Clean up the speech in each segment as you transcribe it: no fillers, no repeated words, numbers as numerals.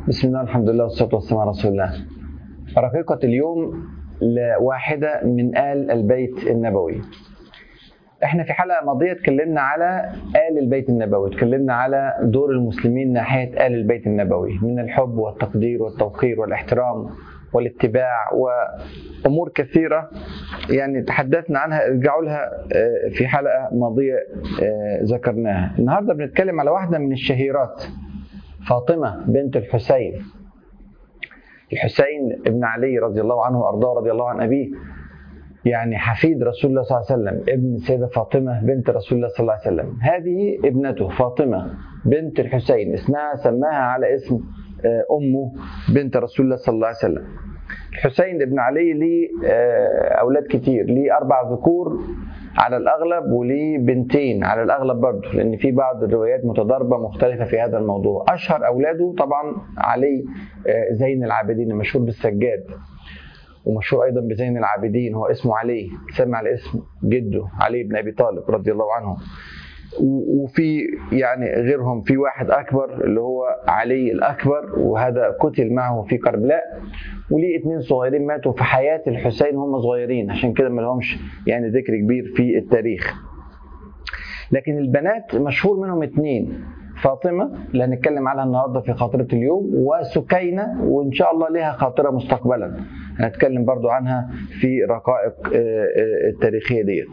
بسم الله الحمد لله والصلاة والسلام على رسول الله. رقيقة اليوم لواحدة من آل البيت النبوي. احنا في حلقة ماضية اتكلمنا على آل البيت النبوي، اتكلمنا على دور المسلمين ناحية آل البيت النبوي من الحب والتقدير والتوقير والاحترام والاتباع وأمور كثيرة يعني تحدثنا عنها، ارجعوا لها في حلقة ماضية ذكرناها. النهاردة بنتكلم على واحدة من الشهيرات، فاطمة بنت الحسين. الحسين ابن علي رضي الله عنه وأرضاه رضي الله عن أبيه، يعني حفيد رسول الله صلى الله عليه وسلم، ابن السيدة فاطمة بنت رسول الله صلى الله عليه وسلم. هذه ابنته فاطمة بنت الحسين، اسمها سماها على اسم أمه بنت رسول الله صلى الله عليه وسلم. الحسين ابن علي ليه أولاد كتير، ليه 4 ذكور على الأغلب وليه بنتين على الأغلب برضه، لأن في بعض الروايات متضاربة مختلفة في هذا الموضوع. أشهر أولاده طبعا علي زين العابدين المشهور بالسجاد، ومشهور أيضا بزين العابدين، هو اسمه علي، سمى على اسم جده علي بن أبي طالب رضي الله عنه. وفي يعني غيرهم، في واحد أكبر اللي هو علي الأكبر، وهذا قتل معه في كربلاء، وليه 2 صغيرين ماتوا في حياة الحسين هم صغيرين، عشان كده ما لهمش يعني ذكر كبير في التاريخ. لكن البنات مشهور منهم 2، فاطمة اللي هنتكلم عنها النهاردة في خاطرة اليوم، وسكينة، وإن شاء الله لها خاطرة مستقبلا هنتكلم برضو عنها في رقائق التاريخية ديت.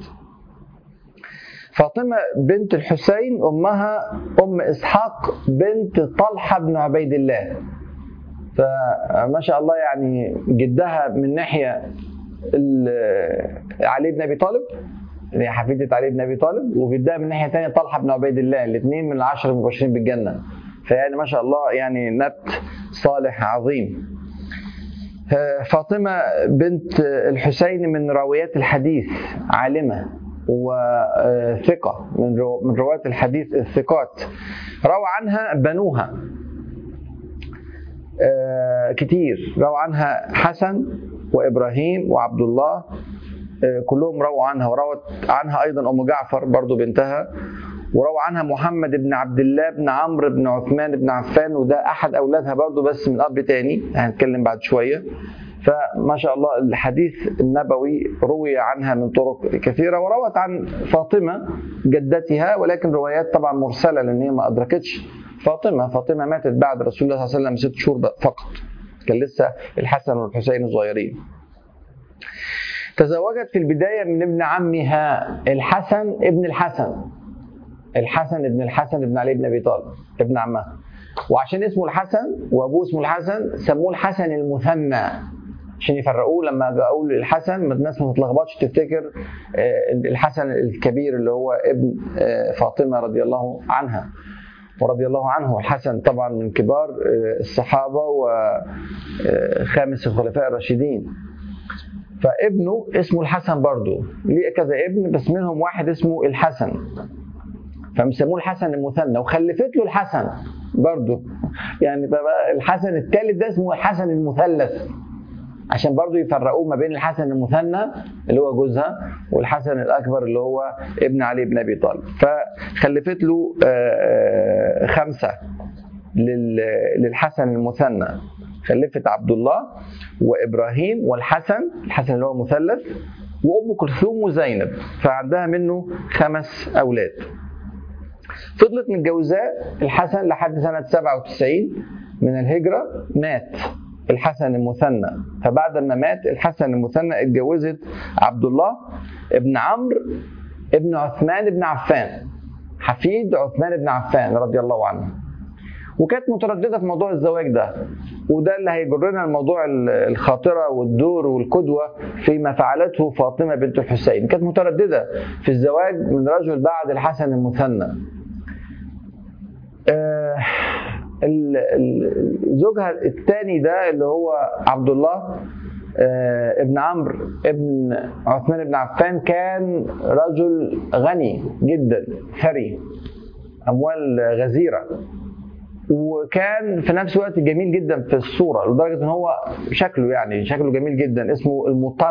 فاطمة بنت الحسين أمها أم إسحاق بنت طلحة بن عبيد الله، فما شاء الله يعني جدها من ناحية علي بن أبي طالب، هي حفيدة علي بن أبي طالب، وجدها من ناحية ثانية طلحة بن عبيد الله، الاثنين من ال10 المبشرين بالجنة، فيعني ما شاء الله يعني نبت صالح عظيم. فاطمة بنت الحسين من راويات الحديث، عالمة وثقة، من رواة الحديث الثقات، روى عنها بنوها كتير، روى عنها حسن وإبراهيم وعبد الله، كلهم رووا عنها، وروت عنها أيضا أم جعفر برضو بنتها، وروى عنها محمد بن عبد الله بن عمرو بن عثمان بن عفان، وده أحد أولادها برضو بس من أب تاني هنتكلم بعد شوية. فما شاء الله الحديث النبوي روي عنها من طرق كثيرة. وروت عن فاطمة جدتها، ولكن روايات طبعا مرسلة لأن هي ما أدركتش فاطمة ماتت بعد رسول الله صلى الله عليه وسلم 6 شهور فقط، كان لسه الحسن والحسين صغيرين. تزوجت في البداية من ابن عمها الحسن ابن الحسن ابن علي بن أبي طالب ابن عمها، وعشان اسمه الحسن وأبوه اسمه الحسن سموه الحسن المثنى عشان يفرقوه. لما أقول الحسن الناس ما تتلخبطش تفتكر الحسن الكبير اللي هو ابن فاطمة رضي الله عنها ورضي الله عنه. الحسن طبعا من كبار الصحابة وخامس الخلفاء الراشدين، فابنه اسمه الحسن برضه، ليه كذا ابن بس منهم واحد اسمه الحسن، فمسموه الحسن المثنى، وخلفت له الحسن برضه، يعني بقى الحسن الثالث ده اسمه الحسن المثلث، عشان برضه يفرقوه ما بين الحسن المثنى اللي هو جوزها والحسن الأكبر اللي هو ابن علي بن أبي طالب. فخلفت له 5 للحسن المثنى، خلفت عبد الله وإبراهيم والحسن اللي هو مثلث، وأم كلثوم وزينب، فعندها منه 5 أولاد. فضلت متجوزاه الحسن لحد سنة 97 من الهجرة، مات الحسن المثنى، فبعد ما مات الحسن المثنى اتجوزت عبد الله ابن عمرو ابن عثمان بن عفان، حفيد عثمان بن عفان رضي الله عنه. وكانت مترددة في موضوع الزواج ده، وده اللي هيجرنا الموضوع الخاطرة والدور والقدوة فيما فعلته فاطمة بنت الحسين. كانت مترددة في الزواج من رجل بعد الحسن المثنى. زوجها الثاني ده اللي هو عبد الله ابن عمرو ابن عثمان بن عفان كان رجل غني جدا، ثري، أموال غزيرة، وكان في نفس الوقت جميل جدا في الصورة، لدرجة ان هو شكله جميل جدا. اسمه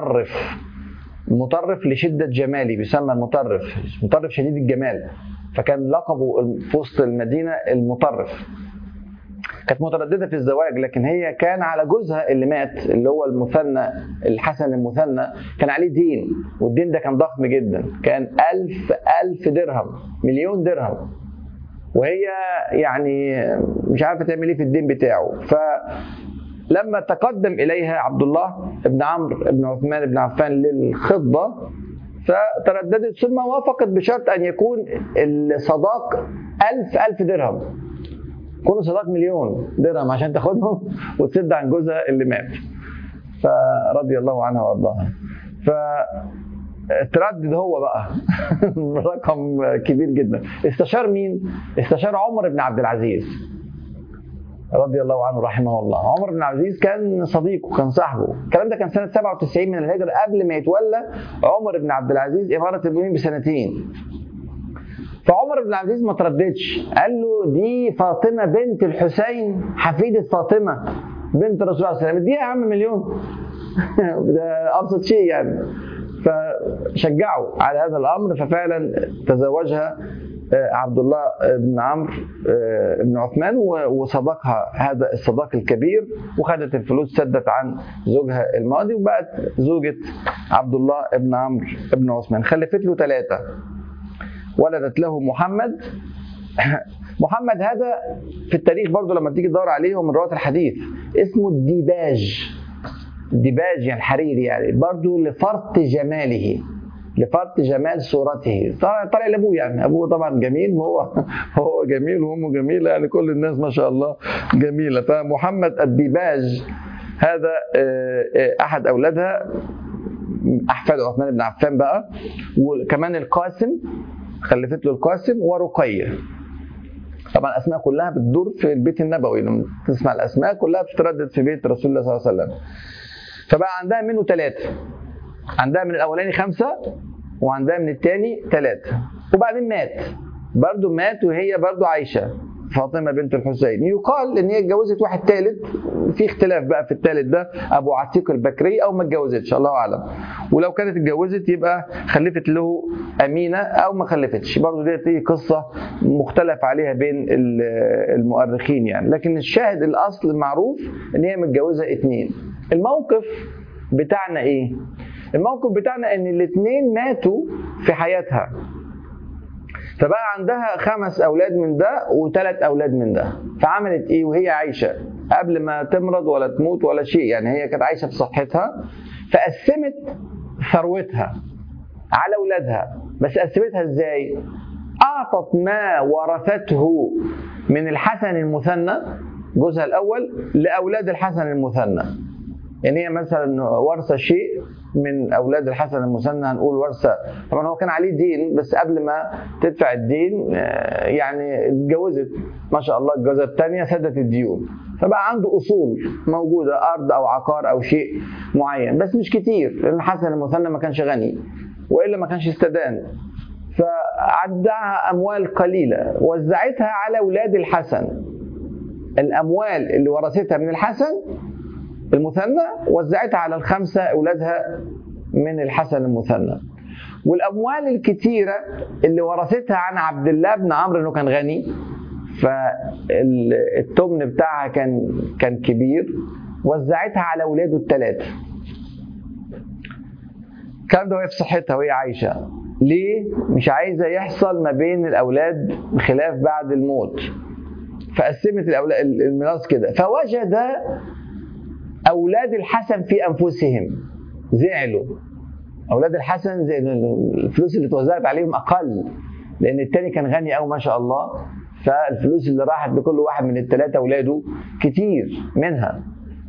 المطرف لشدة جمالي، بيسمى المطرف شديد الجمال، فكان لقبه في وسط المدينة المطرف. كانت متردده في الزواج، لكن هي كان على جوزها اللي مات اللي هو المثنى الحسن المثنى كان عليه دين، والدين ده كان ضخم جدا، كان 1000 درهم، مليون درهم، وهي يعني مش عارفه تعمل ايه في الدين بتاعه. فلما تقدم اليها عبد الله بن عمرو بن عثمان بن عفان للخطبه فترددت، ثم وافقت بشرط ان يكون الصداق 1000 درهم، يكون صداق مليون درهم عشان تاخدهم وتسد عن جوزها اللي مات. فرضي الله عنها وارضاها. فتردد هو بقى رقم كبير جدا. استشار مين؟ استشار عمر بن عبد العزيز رضي الله عنه رحمه الله. عمر بن عبد العزيز كان صديقه، كان صاحبه. الكلام ده كان سنة 97 من الهجرة، قبل ما يتولى عمر بن عبد العزيز إمارة المؤمنين بسنتين. فعمر بن عبد العزيز ما ترددش، قال له دي فاطمة بنت الحسين حفيدة فاطمة بنت رسول الله صلى الله عليه وسلم، دي يا عم مليون ده أبسط شيء يعني. فشجعوا على هذا الأمر، ففعلا تزوجها عبد الله بن عمرو بن عثمان وصدقها هذا الصداق الكبير، وخدت الفلوس سدت عن زوجها الماضي، وبقت زوجة عبد الله بن عمرو بن عثمان. خلفت له 3، ولدت له محمد. محمد هذا في التاريخ برضو لما تيجي تدور عليه من رواة الحديث اسمه الديباج. الديباج يعني الحريري، يعني برضو لفرط جماله، لفرط جمال صورته، طالع لابوه يعني. ابوه طبعا جميل، وهو جميل وامه جميله، يعني كل الناس ما شاء الله جميله. فمحمد الديباج هذا احد اولادها، احفاد عثمان بن عفان بقى. وكمان القاسم، خلفت له القاسم ورقيه. طبعا الاسماء كلها بتدور في البيت النبوي، لما تسمع الاسماء كلها بتتردد في بيت رسول الله صلى الله عليه وسلم. فبقى عندها منه 3، عندها من الاولاني 5 وعندها من الثاني 3. وبعدين مات وهي برضو عايشه، فاطمه بنت الحسين. يقال ان هي اتجوزت واحد ثالث، في اختلاف بقى في الثالث ده، ابو عتيق البكري، او ما اتجوزتش الله اعلم. ولو كانت اتجوزت يبقى خلفت له امينه او ما خلفتش، برضو دي قصه مختلف عليها بين المؤرخين يعني. لكن الشاهد الاصل المعروف ان هي متجوزه 2. الموقف بتاعنا ايه؟ الموقف بتاعنا ان الاثنين ماتوا في حياتها، فبقى عندها 5 اولاد من ده و3 اولاد من ده. فعملت ايه وهي عايشه قبل ما تمرض ولا تموت ولا شيء؟ يعني هي كانت عايشه في صحتها، فقسمت ثروتها على اولادها. بس قسمتها ازاي؟ اعطت ما ورثته من الحسن المثنى جوزها الاول لاولاد الحسن المثنى. يعني هي مثلا ورثه شيء من اولاد الحسن المثنى، هنقول ورثه، طبعا هو كان عليه دين، بس قبل ما تدفع الدين يعني اتجوزت ما شاء الله الجوازه الثانيه سدت الديون، فبقى عنده اصول موجوده، ارض او عقار او شيء معين، بس مش كتير لان الحسن المثنى ما كانش غني والا ما كانش استدان. فعدها اموال قليله وزعتها على اولاد الحسن. الاموال اللي ورثتها من الحسن المثنى وزعتها على ال5 أولادها من الحسن المثنى. والأموال الكتيرة اللي ورثتها عن عبد الله بن عمرو إنه كان غني، فالتمن بتاعها كان كبير، وزعتها على أولاده ال3. الكلام ده وهي في صحتها وهي عايشة. ليه؟ مش عايزة يحصل ما بين الأولاد خلاف بعد الموت، فقسمت الميراث كده. فوجد أولاد الحسن في أنفسهم زعلوا. أولاد الحسن زي الفلوس اللي توزعت عليهم أقل، لأن التاني كان غني أوي ما شاء الله، فالفلوس اللي راحت لكل واحد من ال3 أولاده كتير منها.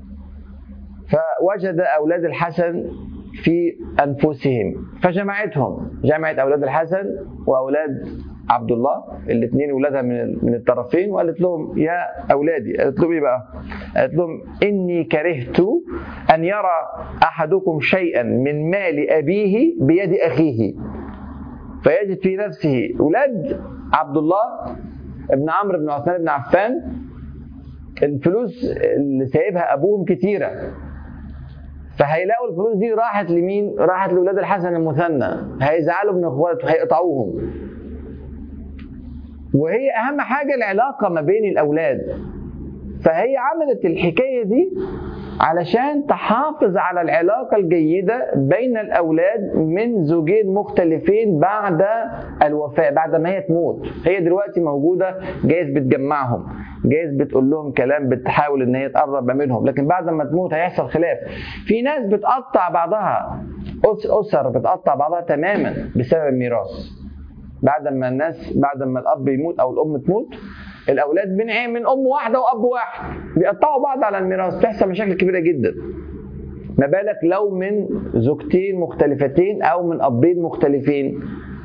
فوجد أولاد الحسن في أنفسهم فجمعتهم، جمعت أولاد الحسن وأولاد عبد الله الاثنين أولادها من الطرفين، وقالت لهم يا أولادي، قالت لهم إيه بقى؟ قالت لهم إني كرهت أن يرى أحدكم شيئا من مال أبيه بيد أخيه فيجد في نفسه. أولاد عبد الله ابن عمرو بن عثمان بن عفان الفلوس اللي سايبها أبوهم كتيرة، فهيلاقوا الفلوس دي راحت لمين؟ راحت لأولاد الحسن المثنى، هيزعلوا من اخواته هيقطعوهم. وهي أهم حاجة العلاقة ما بين الأولاد، فهي عملت الحكاية دي علشان تحافظ على العلاقة الجيدة بين الأولاد من زوجين مختلفين بعد الوفاة، بعد ما هي تموت. هي دلوقتي موجودة، جايز بتجمعهم، جايز بتقول لهم كلام، بتحاول ان هي تقرب منهم، لكن بعد ما تموت هيحصل خلاف. في ناس بتقطع بعضها، أسر بتقطع بعضها تماما بسبب الميراث. بعد ما الأب يموت أو الأم تموت، الأولاد من أم واحدة وأب واحد بيقطعوا بعض على الميراث، تحصل مشاكل كبيرة جدا. ما بالك لو من زوجتين مختلفتين أو من أبين مختلفين،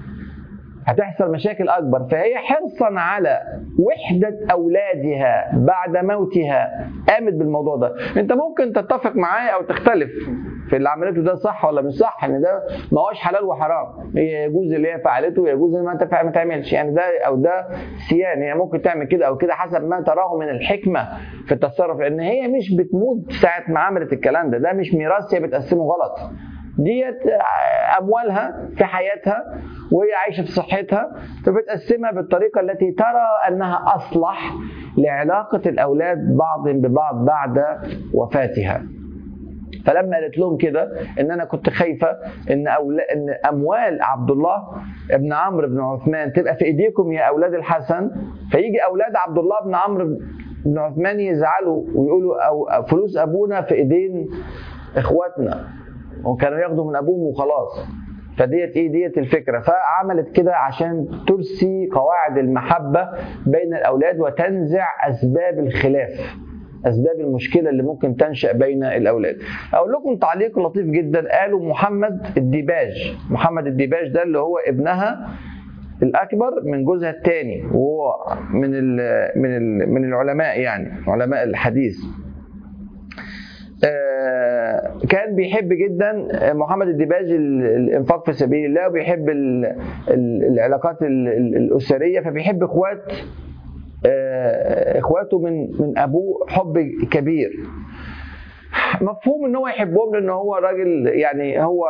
هتحصل مشاكل أكبر. فهي حرصا على وحدة أولادها بعد موتها قامت بالموضوع ده. أنت ممكن تتفق معايا أو تختلف في اللي عملته ده صح ولا مش صح، ان ده ما هوش حلال وحرام، هي يجوز اللي هي فعلته ويجوز ما انت ما تعملش، يعني ده او ده سيان، هي ممكن تعمل كده او كده حسب ما تراه من الحكمه في التصرف، لان هي مش بتموت ساعه ما عملت الكلام ده مش ميراث هي بتقسمه غلط، ديت اموالها في حياتها وهي عايشه في صحتها، فبتقسمها بالطريقه التي ترى انها اصلح لعلاقه الاولاد بعضهم ببعض بعد وفاتها. فلما قالت لهم كده ان انا كنت خايفه ان اموال عبد الله ابن عمرو بن عثمان تبقى في ايديكم يا اولاد الحسن، فيجي اولاد عبد الله بن عمرو بن عثمان يزعلوا ويقولوا او فلوس ابونا في ايدين اخواتنا، وكانوا ياخدوا من ابوهم وخلاص. ديت الفكره. فعملت كده عشان ترسي قواعد المحبه بين الاولاد وتنزع اسباب الخلاف، أسباب المشكلة اللي ممكن تنشأ بين الأولاد. أقول لكم تعليق لطيف جدا قاله محمد الديباج ده اللي هو ابنها الأكبر من جوزها الثاني، وهو من العلماء، يعني علماء الحديث. كان بيحب جدا محمد الديباج الإنفاق في سبيل الله، وبيحب العلاقات الأسرية، فبيحب اخواته من ابوه حب كبير. مفهوم ان هو يحبهم لان هو راجل، يعني هو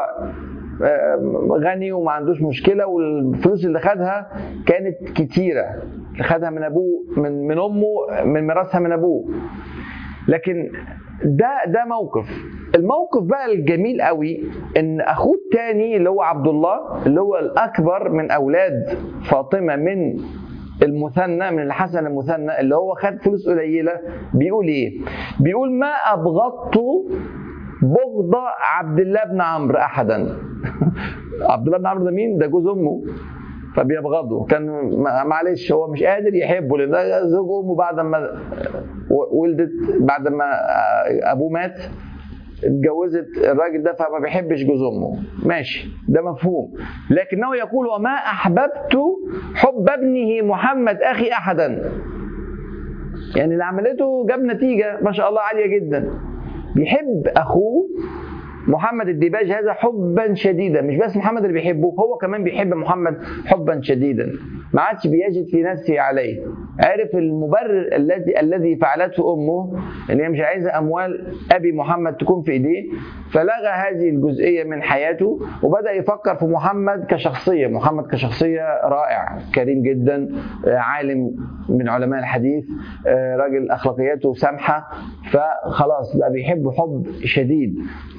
غني وما عندوش مشكله، والفلوس اللي خدها كانت كتيره، خدها من ابوه من امه، من ميراثها من ابوه. لكن ده الموقف بقى الجميل قوي ان اخوه الثاني اللي هو عبد الله اللي هو الاكبر من اولاد فاطمه من المثنى، من الحسن المثنى اللي هو خد فلوس قليله، بيقول ايه؟ بيقول ما ابغضت بغض عبد الله بن عمرو احدا. عبد الله بن عمرو ده مين؟ ده جوز امه، فبيبغضه. كان معلش هو مش قادر يحبه لان ده زوج امه، بعد ما ولدت، بعد ما ابوه مات اتجوزت الراجل ده، فما بيحبش جوز امه، ماشي ده مفهوم. لكنه يقول وما احببت حب ابنه محمد اخي احدا، يعني اللي عملته جاب نتيجه ما شاء الله عاليه جدا. بيحب اخوه محمد الديباج هذا حبا شديدا، مش بس محمد اللي بيحبه، هو كمان بيحب محمد حبا شديدا، ما عادش بيجد في نفسه عليه. عرف المبرر الذي فعلته امه، ان هي مش عايزه اموال ابي محمد تكون في ايديه، فلغى هذه الجزئيه من حياته وبدا يفكر في محمد كشخصيه رائع، كريم جدا، عالم من علماء الحديث، راجل اخلاقياته سامحه، فخلاص بقى بيحبه حب شديد.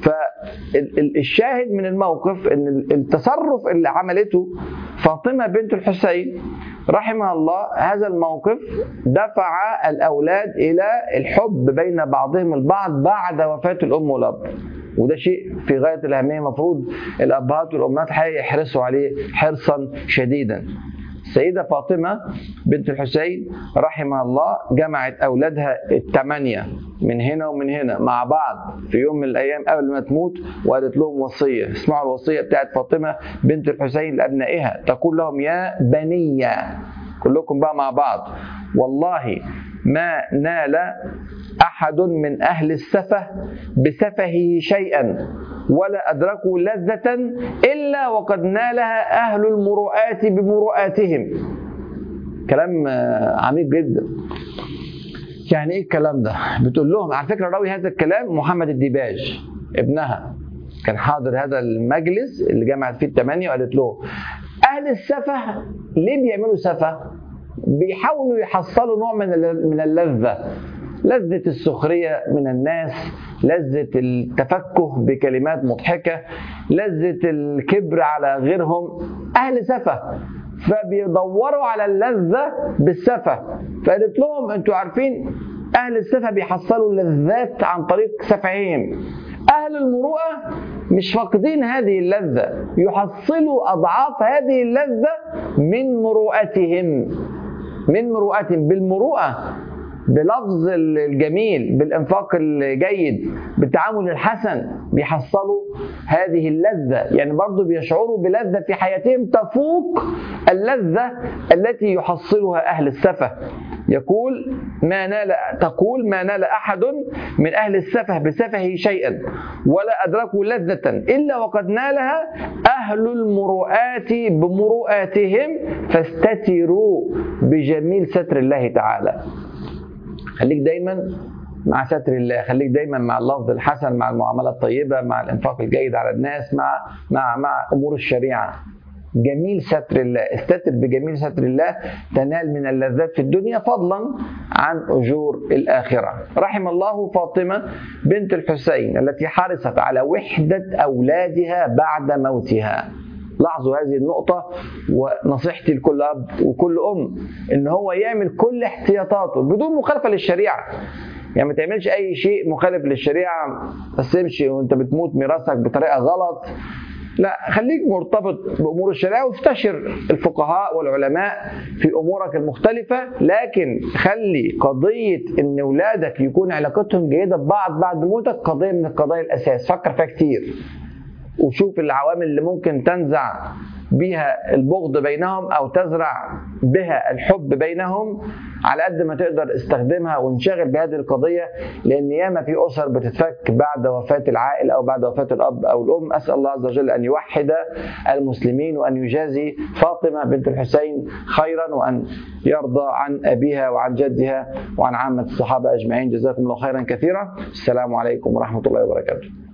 فالشاهد من الموقف ان التصرف اللي عملته فاطمه بنت الحسين رحمها الله، هذا الموقف دفع الأولاد إلى الحب بين بعضهم البعض بعد وفاة الأم والأب، وده شيء في غاية الأهمية، مفروض الأبهات والأمهات يحرصوا عليه حرصا شديدا. السيدة فاطمة بنت الحسين رحمها الله جمعت أولادها 8 من هنا ومن هنا مع بعض في يوم من الأيام قبل ما تموت، وقالت لهم وصية. اسمعوا الوصية بتاعت فاطمة بنت الحسين لأبنائها، تقول لهم يا بني، كلكم بقى مع بعض، والله ما نال أحد من أهل السفه بسفهه شيئا ولا أدركوا لذة إلا وقد نالها أهل المروءات بمروءاتهم. كلام عميق جدا. يعني إيه الكلام ده؟ بتقول لهم، على فكرة راوي هذا الكلام محمد الديباج ابنها، كان حاضر هذا المجلس اللي جمعت فيه 8، وقالت له أهل السفه ليه بيعملوا سفه؟ بيحاولوا يحصلوا نوع من اللذة لذة السخرية من الناس، لذة التفكه بكلمات مضحكة، لذة الكبر على غيرهم. أهل سفه، فبيدوروا على اللذة بالسفه. فقالت لهم انتوا عارفين أهل السفه بيحصلوا اللذات عن طريق سفههم. أهل المروءة مش فاقدين هذه اللذة، يحصلوا أضعاف هذه اللذة من مروءتهم، بالمروءة، بلفظ الجميل، بالإنفاق الجيد، بالتعامل الحسن، بيحصلوا هذه اللذة. يعني برضو بيشعروا بلذة في حياتهم تفوق اللذة التي يحصلها أهل السفه. تقول ما نال أحد من أهل السفه بسفهه شيئا ولا أدركوا لذة إلا وقد نالها أهل المروءات بمروءاتهم، فاستتروا بجميل ستر الله تعالى. خليك دايما مع ستر الله، خليك دايما مع اللفظ الحسن، مع المعاملة الطيبة، مع الإنفاق الجيد على الناس، مع أمور الشريعة. جميل ستر الله، استتر بجميل ستر الله تنال من اللذات في الدنيا فضلا عن أجور الآخرة. رحم الله فاطمة بنت الحسين التي حرصت على وحدة أولادها بعد موتها. لاحظوا هذه النقطة، ونصيحتي لكل أب وكل أم إن هو يعمل كل احتياطاته بدون مخالفة للشريعة. يعني ما تعملش أي شيء مخالف للشريعة بس تمشي وأنت بتموت ميراثك بطريقة غلط. لا، خليك مرتبط بأمور الشريعة واستشر الفقهاء والعلماء في أمورك المختلفة، لكن خلي قضية إن أولادك يكون علاقتهم جيدة ببعض بعد موتك قضية من القضايا الأساس. فكر فيها كتير وشوف العوامل اللي ممكن تنزع بها البغض بينهم أو تزرع بها الحب بينهم. على قد ما تقدر استخدمها وانشغل بهذه القضية، لأن ياما في أسر بتتفك بعد وفاة العائل أو بعد وفاة الأب أو الأم. أسأل الله عز وجل أن يوحد المسلمين وأن يجازي فاطمة بنت الحسين خيرا، وأن يرضى عن أبيها وعن جدها وعن عامة الصحابة أجمعين. جزاكم الله خيرا كثيرا. السلام عليكم ورحمة الله وبركاته.